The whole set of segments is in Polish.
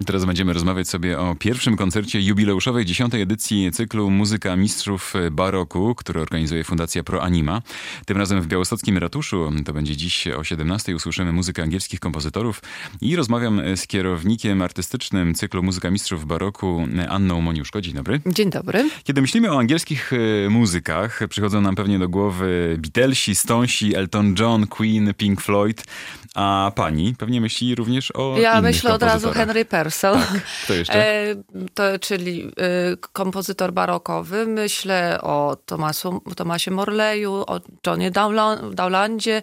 Teraz będziemy rozmawiać sobie o pierwszym koncercie jubileuszowej 10. edycji cyklu Muzyka Mistrzów Baroku, który organizuje Fundacja Pro Anima. Tym razem w białostockim ratuszu. To będzie dziś o 17:00. Usłyszymy muzykę angielskich kompozytorów i rozmawiam z kierownikiem artystycznym cyklu Muzyka Mistrzów Baroku, Anną Moniuszko. Dzień dobry. Dzień dobry. Kiedy myślimy o angielskich muzykach, przychodzą nam pewnie do głowy Beatlesi, Stonesi, Elton John, Queen, Pink Floyd, a pani pewnie myśli również o Ja innych myślę od razu kompozytorach. Henry Purcell. Tak. Kto jeszcze? Czyli kompozytor barokowy. Myślę o Thomasie Morleyu, o Johnie Dowlandzie,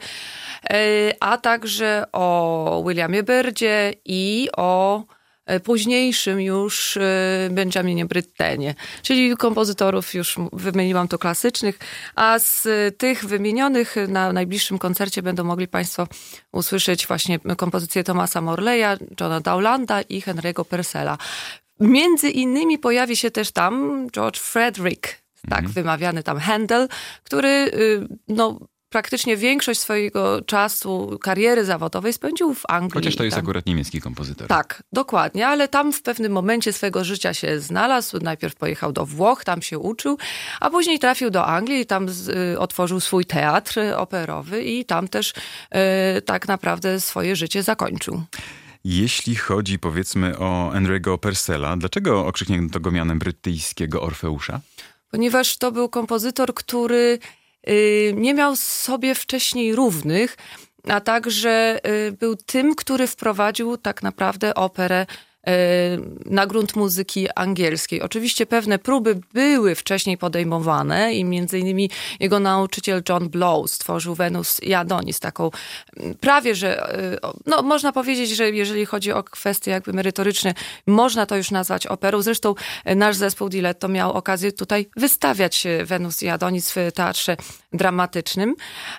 a także o Williamie Byrdzie i o późniejszym już Benjaminie Brittenie. Czyli kompozytorów już wymieniłam tu klasycznych, a z tych wymienionych na najbliższym koncercie będą mogli państwo usłyszeć właśnie kompozycje Thomasa Morleya, Johna Dowlanda i Henry'ego Purcella. Między innymi pojawi się też tam George Frederick, tak wymawiany tam Handel, który praktycznie większość swojego czasu, kariery zawodowej spędził w Anglii. Chociaż to jest akurat niemiecki kompozytor. Tak, dokładnie, ale tam w pewnym momencie swojego życia się znalazł. Najpierw pojechał do Włoch, tam się uczył, a później trafił do Anglii i tam otworzył swój teatr operowy i tam też tak naprawdę swoje życie zakończył. Jeśli chodzi, powiedzmy, o Henry'ego Purcella, dlaczego okrzyknięto go mianem brytyjskiego Orfeusza? Ponieważ to był kompozytor, który nie miał sobie wcześniej równych, a także był tym, który wprowadził tak naprawdę operę na grunt muzyki angielskiej. Oczywiście pewne próby były wcześniej podejmowane i między innymi jego nauczyciel John Blow stworzył Wenus i Adonis, taką prawie, że można powiedzieć, że jeżeli chodzi o kwestie jakby merytoryczne, można to już nazwać operą. Zresztą nasz zespół Diletto miał okazję tutaj wystawiać Wenus i Adonis w teatrze dramatycznym.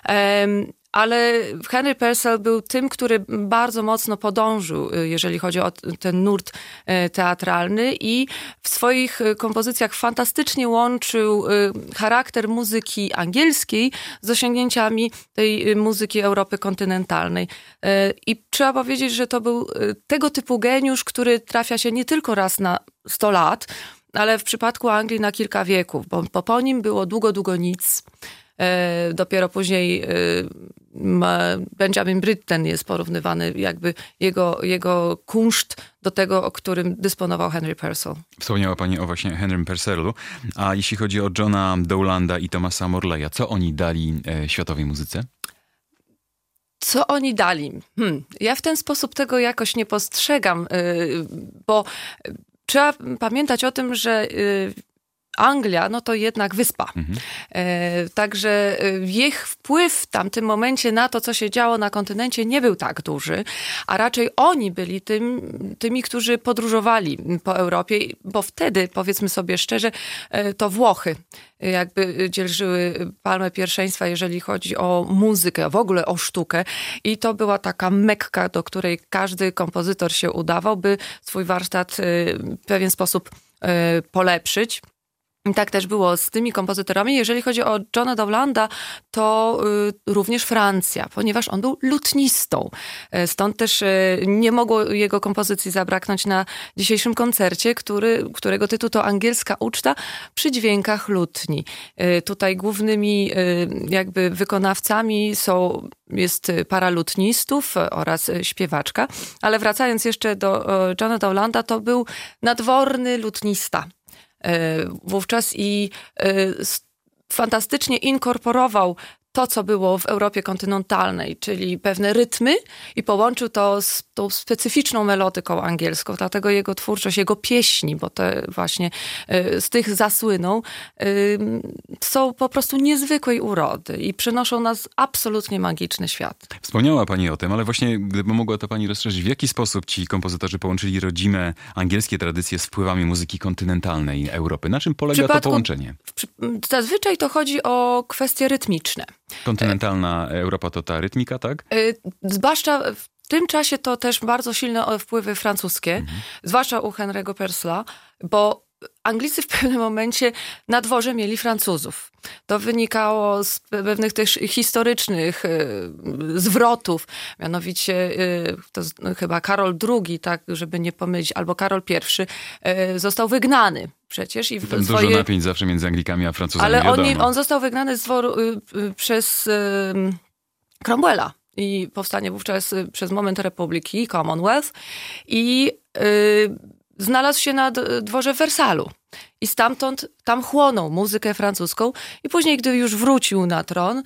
Ale Henry Purcell był tym, który bardzo mocno podążył, jeżeli chodzi o ten nurt teatralny i w swoich kompozycjach fantastycznie łączył charakter muzyki angielskiej z osiągnięciami tej muzyki Europy kontynentalnej. I trzeba powiedzieć, że to był tego typu geniusz, który trafia się nie tylko raz na 100 lat, ale w przypadku Anglii na kilka wieków, bo po nim było długo nic. Dopiero później Benjamin Britten jest porównywany, jakby jego kunszt do tego, o którym dysponował Henry Purcell. Wspomniała pani o właśnie Henrym Purcellu, a jeśli chodzi o Johna Dowlanda i Thomasa Morleya, co oni dali światowej muzyce? Co oni dali? Ja w ten sposób tego jakoś nie postrzegam, bo trzeba pamiętać o tym, że Anglia, to jednak wyspa. Także ich wpływ w tamtym momencie na to, co się działo na kontynencie, nie był tak duży, a raczej oni byli tymi, którzy podróżowali po Europie, bo wtedy, powiedzmy sobie szczerze, to Włochy jakby dzierżyły palmę pierwszeństwa, jeżeli chodzi o muzykę, w ogóle o sztukę. I to była taka Mekka, do której każdy kompozytor się udawał, by swój warsztat w pewien sposób polepszyć. I tak też było z tymi kompozytorami. Jeżeli chodzi o Johna Dowlanda, to również Francja, ponieważ on był lutnistą. Stąd też nie mogło jego kompozycji zabraknąć na dzisiejszym koncercie, którego tytuł to Angielska uczta przy dźwiękach lutni. Tutaj głównymi jakby wykonawcami jest para lutnistów oraz śpiewaczka. Ale wracając jeszcze do Johna Dowlanda, to był nadworny lutnista wówczas i fantastycznie inkorporował to, co było w Europie kontynentalnej, czyli pewne rytmy i połączył to z tą specyficzną melodyką angielską. Dlatego jego twórczość, jego pieśni, bo te właśnie z tych zasłyną, są po prostu niezwykłej urody i przynoszą nas absolutnie magiczny świat. Wspomniała pani o tym, ale właśnie gdyby mogła to pani rozszerzyć, w jaki sposób ci kompozytorzy połączyli rodzime angielskie tradycje z wpływami muzyki kontynentalnej Europy? Na czym polega to połączenie? Zazwyczaj to chodzi o kwestie rytmiczne. Kontynentalna Europa to ta rytmika, tak? Zwłaszcza w tym czasie to też bardzo silne wpływy francuskie, zwłaszcza u Henry'ego Purcella, bo Anglicy w pewnym momencie na dworze mieli Francuzów. To wynikało z pewnych też historycznych zwrotów. Mianowicie to chyba Karol II, tak, żeby nie pomylić, albo Karol I został wygnany przecież. I Tam dużo napięć zawsze między Anglikami a Francuzami, ale wiadomo. on został wygnany z dworu przez Cromwella. I powstanie wówczas przez moment Republiki, Commonwealth. I znalazł się na dworze w Wersalu. I stamtąd tam chłonął muzykę francuską. I później, gdy już wrócił na tron,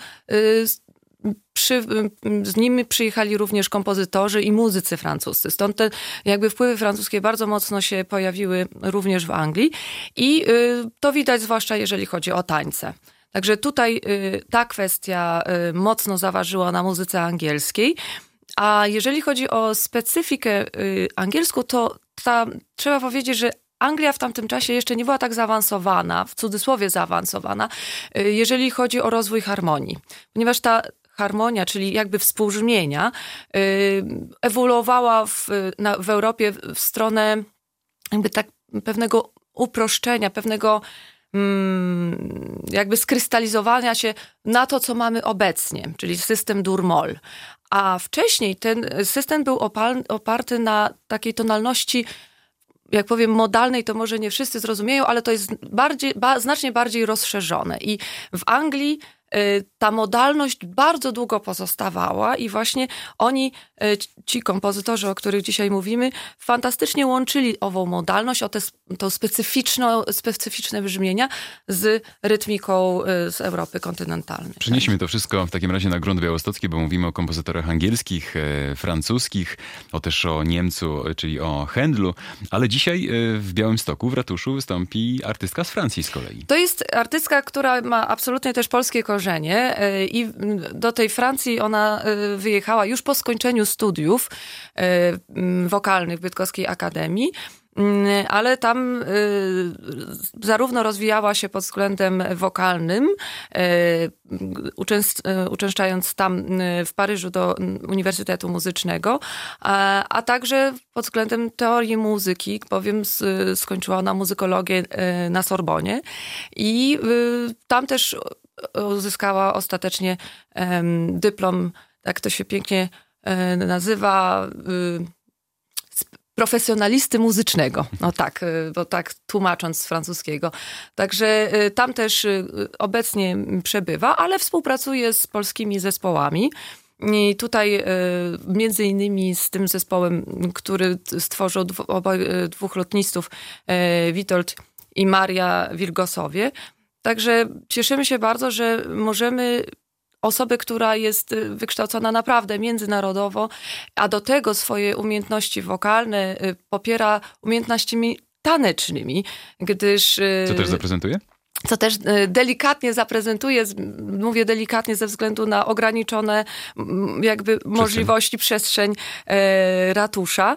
z nimi przyjechali również kompozytorzy i muzycy francuscy. Stąd te jakby wpływy francuskie bardzo mocno się pojawiły również w Anglii. I to widać zwłaszcza, jeżeli chodzi o tańce. Także tutaj ta kwestia mocno zaważyła na muzyce angielskiej. A jeżeli chodzi o specyfikę angielską, to trzeba powiedzieć, że Anglia w tamtym czasie jeszcze nie była tak zaawansowana, w cudzysłowie zaawansowana, jeżeli chodzi o rozwój harmonii. Ponieważ ta harmonia, czyli jakby współbrzmienia, ewoluowała w Europie w stronę jakby tak pewnego uproszczenia, pewnego jakby skrystalizowania się na to, co mamy obecnie, czyli system dur-moll. A wcześniej ten system był oparty na takiej tonalności, jak powiem, modalnej, to może nie wszyscy zrozumieją, ale to jest znacznie bardziej rozszerzone. I w Anglii ta modalność bardzo długo pozostawała i właśnie ci kompozytorzy, o których dzisiaj mówimy, fantastycznie łączyli ową modalność, to specyficzne brzmienia z rytmiką z Europy kontynentalnej. Przenieśmy to wszystko w takim razie na grunt białostocki, bo mówimy o kompozytorach angielskich, francuskich, też o Niemcu, czyli o Händlu, ale dzisiaj w Białymstoku, w ratuszu wystąpi artystka z Francji z kolei. To jest artystka, która ma absolutnie też polskie korzenie i do tej Francji ona wyjechała już po skończeniu studiów wokalnych w Bydgoskiej Akademii, ale tam zarówno rozwijała się pod względem wokalnym, uczęszczając tam w Paryżu do Uniwersytetu Muzycznego, a także pod względem teorii muzyki, bowiem skończyła ona muzykologię na Sorbonie i tam też uzyskała ostatecznie dyplom, tak to się pięknie nazywa, profesjonalisty muzycznego. No tak, bo tak tłumacząc z francuskiego. Także tam też obecnie przebywa, ale współpracuje z polskimi zespołami. I tutaj między innymi z tym zespołem, który stworzył dwóch lotnistów, Witold i Maria Wilgosowie. Także cieszymy się bardzo, że możemy osobę, która jest wykształcona naprawdę międzynarodowo, a do tego swoje umiejętności wokalne popiera umiejętnościami tanecznymi, gdyż... Co też zaprezentuje? Co też delikatnie zaprezentuje, mówię delikatnie ze względu na ograniczone jakby możliwości, przestrzeń ratusza.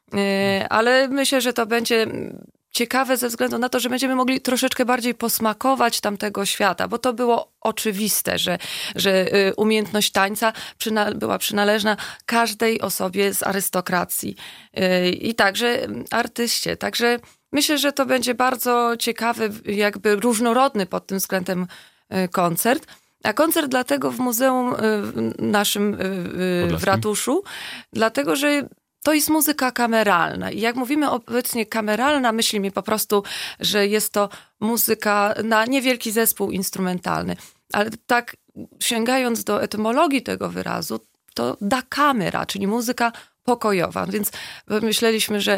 Ale myślę, że to będzie ciekawe ze względu na to, że będziemy mogli troszeczkę bardziej posmakować tamtego świata, bo to było oczywiste, że umiejętność tańca była przynależna każdej osobie z arystokracji i także artyście. Także myślę, że to będzie bardzo ciekawy, jakby różnorodny pod tym względem koncert. A koncert dlatego w muzeum naszym w ratuszu, dlatego, że to jest muzyka kameralna. I jak mówimy obecnie kameralna, myślimy po prostu, że jest to muzyka na niewielki zespół instrumentalny. Ale tak sięgając do etymologii tego wyrazu, to da kamera, czyli muzyka pokojowa. Więc myśleliśmy, że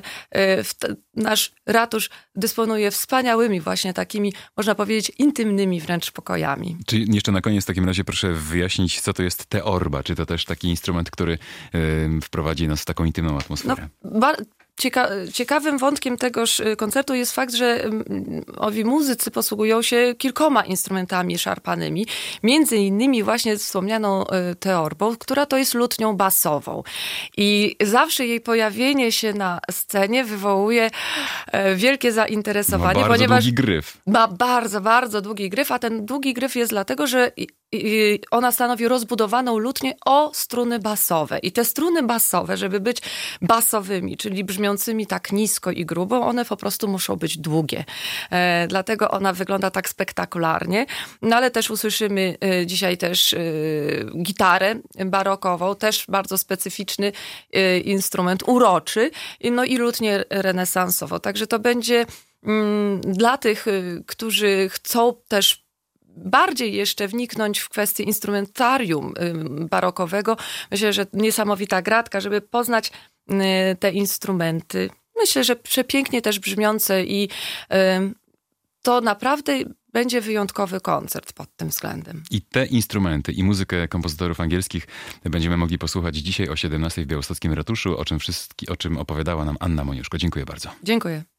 nasz ratusz dysponuje wspaniałymi właśnie takimi, można powiedzieć, intymnymi wręcz pokojami. Czy jeszcze na koniec w takim razie proszę wyjaśnić, co to jest teorba? Czy to też taki instrument, który wprowadzi nas w taką intymną atmosferę? No, ciekawym wątkiem tegoż koncertu jest fakt, że owi muzycy posługują się kilkoma instrumentami szarpanymi, między innymi właśnie wspomnianą teorbą, która to jest lutnią basową. I zawsze jej pojawienie się na scenie wywołuje wielkie zainteresowanie, Ma bardzo długi gryf. Ma bardzo, bardzo długi gryf, a ten długi gryf jest dlatego, że ona stanowi rozbudowaną lutnię o struny basowe. I te struny basowe, żeby być basowymi, czyli brzmiącymi tak nisko i grubo, one po prostu muszą być długie. Dlatego ona wygląda tak spektakularnie. No ale też usłyszymy dzisiaj też gitarę barokową, też bardzo specyficzny instrument, uroczy, no i lutnię renesansową. Także to będzie dla tych, którzy chcą też bardziej jeszcze wniknąć w kwestię instrumentarium barokowego. Myślę, że niesamowita gratka, żeby poznać te instrumenty. Myślę, że przepięknie też brzmiące i to naprawdę będzie wyjątkowy koncert pod tym względem. I te instrumenty i muzykę kompozytorów angielskich będziemy mogli posłuchać dzisiaj o 17:00 w Białostockim Ratuszu, o czym opowiadała nam Anna Moniuszko. Dziękuję bardzo. Dziękuję.